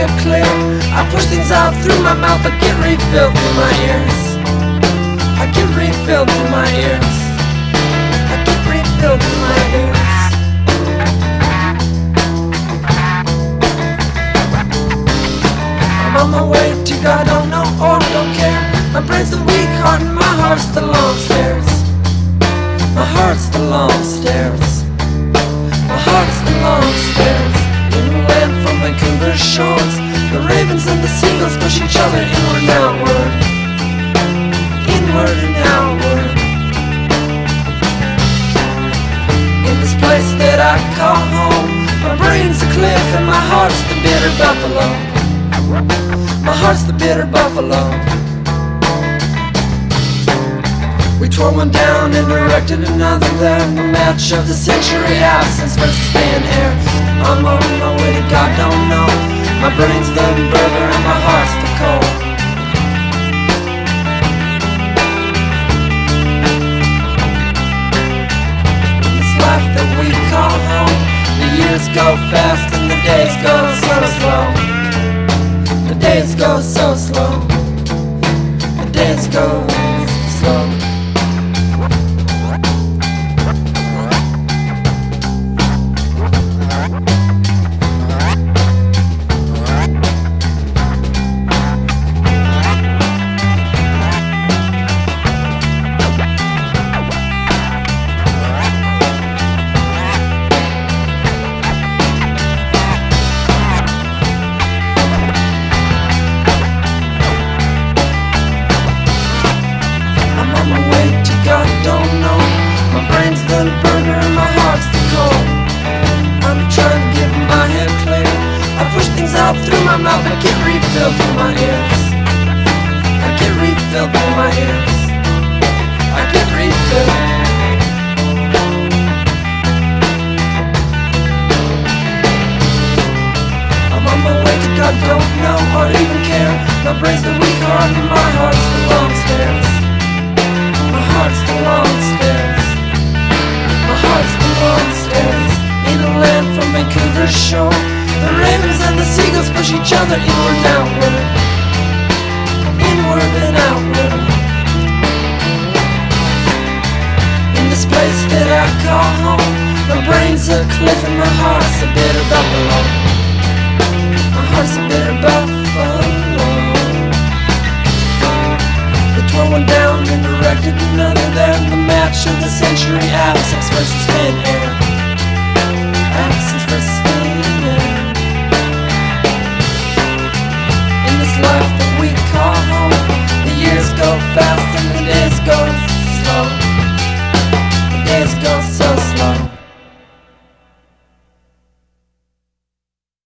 head clear. I push things out through my mouth, I get refilled through my ears. I get refilled through my ears. I get refilled through my ears. I'm on my way to God, don't know or don't care. My brain's the weak heart and my heart's the long stairs. My heart's the long stairs. My heart's the long stairs. Inland from Vancouver's shores, the ravens and the seagulls push each other inward and outward. Inward and outward. In this place that I call home, my brain's a cliff and my heart's the bitter buffalo. My heart's the bitter buffalo. We tore one down and erected another there. The match of the century, absence versus thin air. I'm on my way to God, don't know. My brain's the burger and my heart's the coal. In this life that we call home, the years go fast and the days go so slow. The days go so slow. The days go slow. God don't know. My brain's the burger and my heart's the coal. I'm trying to get my head clear. I push things out through my mouth, I get refilled through my ears. I get refilled through my ears. I get refilled. I'm on my way to God, don't know or even care. My brain's the weak heart and my heart's the long stairs. My heart's the long stairs. My heart's the long stairs. In a land from Vancouver's shore, the ravens and the seagulls push each other inward and outward. Inward and outward. In this place that I call home, my brain's a cliff and my heart's a bitter buffalo. My heart's a bitter buffalo. Tore one down and erected another there. The match of the century, absence versus thin air.